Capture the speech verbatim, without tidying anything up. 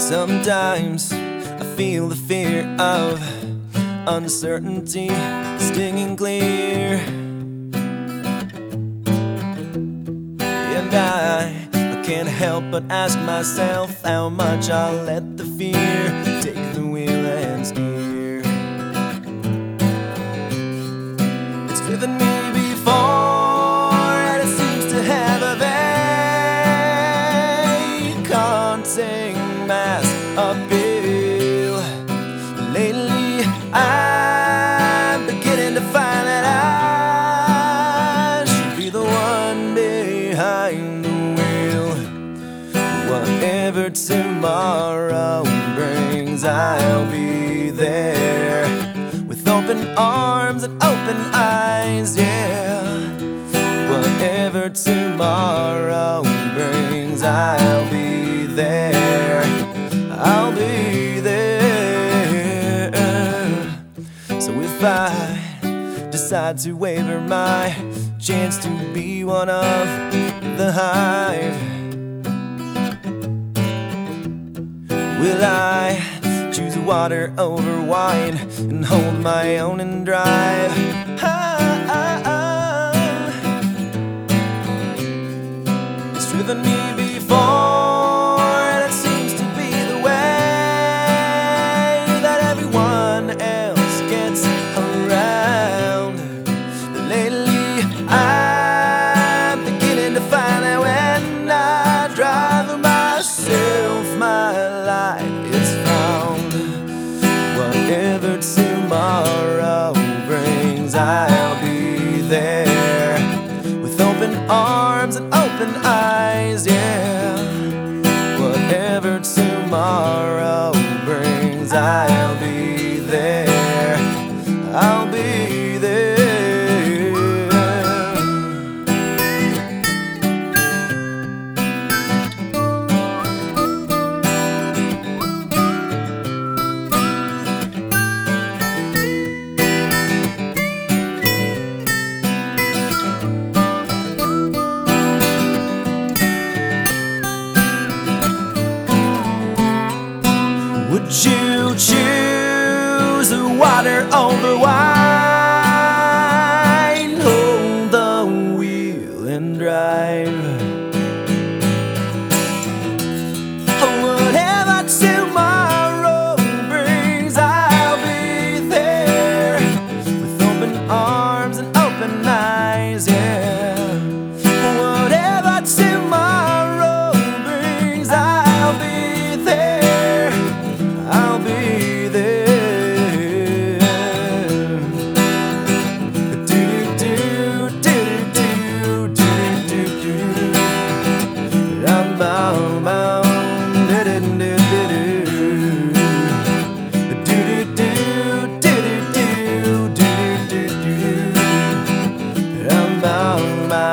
Sometimes I feel the fear of uncertainty stinging clear, and I, I can't help but ask myself how much I'll let the fear take the wheel and steer. It's driven me before, and it seems to have a very haunting mass appeal. Lately I'm beginning to find that I should be the one behind the wheel. Whatever tomorrow brings, I'll be there with open arms and open eyes, yeah. Whatever tomorrow brings, I'll be there. I'll be there. So if I decide to waver my chance to be one of the hive, will I choose water over wine and hold my own and drive? Ah, ah, ah. It's driven me before, and it seems to be the way that everyone else gets around. Lately I'm beginning to find that when I drive myself, my life is found. Whatever tomorrow brings, I'll be there with open arms and open eyes, yeah. Whatever tomorrow brings, I'll be there. I'll be there. Would you choose water over wine? Hold the wheel and drive. Whatever tomorrow brings, I'll be there with open arms and open eyes, yeah. Whatever tomorrow brings, I'll be there. I'll be there. Do do do do do do do. Ram bam bam. Do do do do do do do do do do. Ram bam bam.